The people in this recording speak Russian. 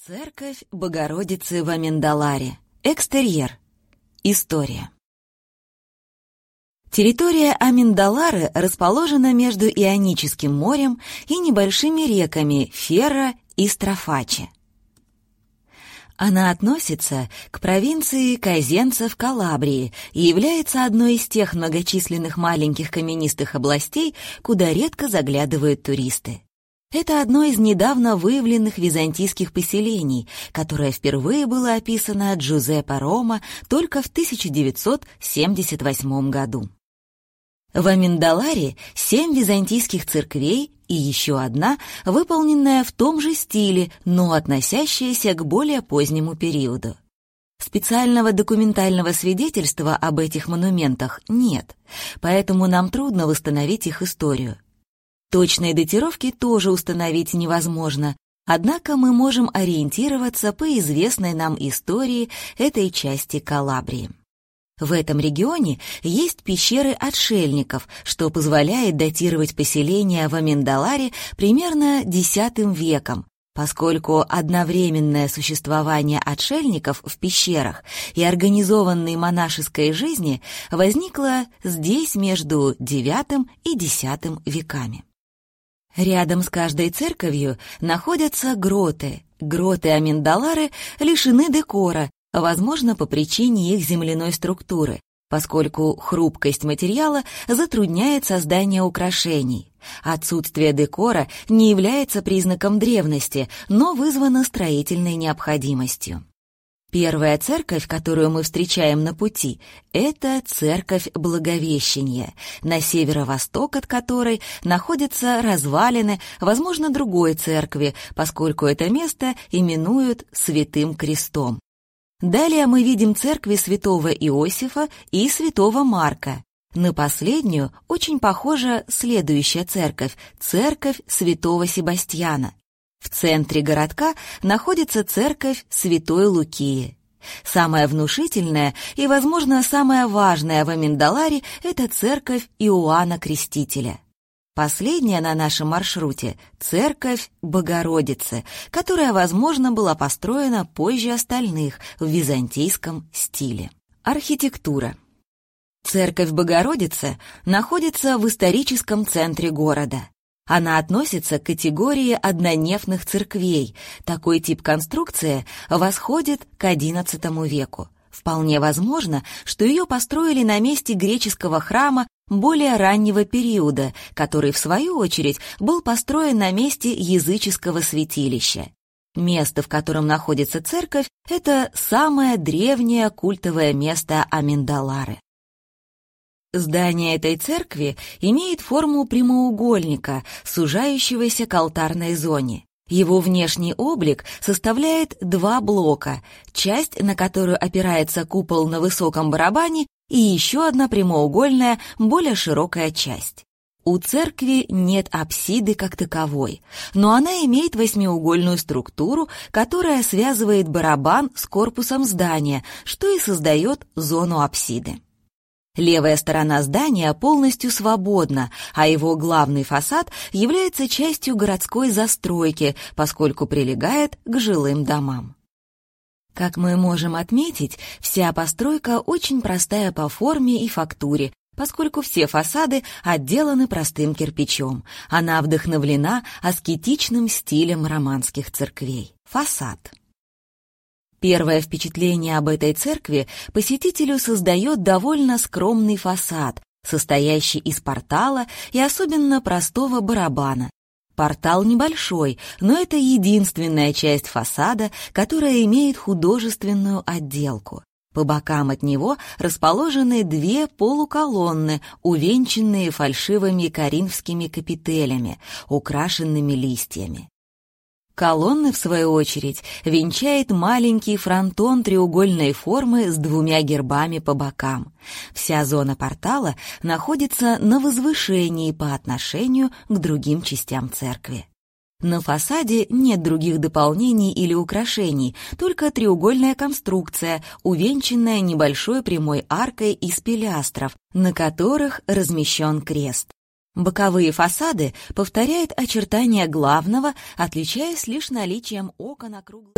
Церковь Богородицы в Аминдаларе. Экстерьер. История. Территория Аминдалары расположена между Ионическим морем и небольшими реками Ферра и Строфаче. Она относится к провинции Козенца в Калабрии и является одной из тех многочисленных маленьких каменистых областей, куда редко заглядывают туристы. Это одно из недавно выявленных византийских поселений, которое впервые было описано Джузеппе Рома только в 1978 году. В Аминдаларе 7 византийских церквей и еще одна, выполненная в том же стиле, но относящаяся к более позднему периоду. Специального документального свидетельства об этих монументах нет, поэтому нам трудно восстановить их историю. Точной датировки тоже установить невозможно, однако мы можем ориентироваться по известной нам истории этой части Калабрии. В этом регионе есть пещеры отшельников, что позволяет датировать поселение в Аминдаларе примерно X веком, поскольку одновременное существование отшельников в пещерах и организованной монашеской жизни возникло здесь между IX и X веками. Рядом с каждой церковью находятся гроты. Гроты Аминдалары лишены декора, возможно, по причине их земляной структуры, поскольку хрупкость материала затрудняет создание украшений. Отсутствие декора не является признаком древности, но вызвано строительной необходимостью. Первая церковь, которую мы встречаем на пути, это церковь Благовещения, на северо-восток от которой находятся развалины, возможно, другой церкви, поскольку это место именуют Святым Крестом. Далее мы видим церкви святого Иосифа и святого Марка. На последнюю очень похожа следующая церковь — церковь святого Себастьяна. В центре городка находится церковь Святой Лукии. Самая внушительная и, возможно, самая важная в Аминдаларе — это церковь Иоанна Крестителя. Последняя на нашем маршруте — церковь Богородицы, которая, возможно, была построена позже остальных в византийском стиле. Архитектура. Церковь Богородицы находится в историческом центре города. Она относится к категории однонефных церквей. Такой тип конструкции восходит к XI веку. Вполне возможно, что ее построили на месте греческого храма более раннего периода, который, в свою очередь, был построен на месте языческого святилища. Место, в котором находится церковь, это самое древнее культовое место Аминдалары. Здание этой церкви имеет форму прямоугольника, сужающегося к алтарной зоне. Его внешний облик составляет 2 блока, часть, на которую опирается купол на высоком барабане, и еще одна прямоугольная, более широкая часть. У церкви нет апсиды как таковой, но она имеет восьмиугольную структуру, которая связывает барабан с корпусом здания, что и создает зону апсиды. Левая сторона здания полностью свободна, а его главный фасад является частью городской застройки, поскольку прилегает к жилым домам. Как мы можем отметить, вся постройка очень простая по форме и фактуре, поскольку все фасады отделаны простым кирпичом. Она вдохновлена аскетичным стилем романских церквей. Фасад. Первое впечатление об этой церкви посетителю создает довольно скромный фасад, состоящий из портала и особенно простого барабана. Портал небольшой, но это единственная часть фасада, которая имеет художественную отделку. По бокам от него расположены 2 полуколонны, увенчанные фальшивыми коринфскими капителями, украшенными листьями. Колонны, в свою очередь, венчает маленький фронтон треугольной формы с 2 гербами по бокам. Вся зона портала находится на возвышении по отношению к другим частям церкви. На фасаде нет других дополнений или украшений, только треугольная конструкция, увенчанная небольшой прямой аркой из пилястров, на которых размещен крест. Боковые фасады повторяют очертания главного, отличаясь лишь наличием окон округлых.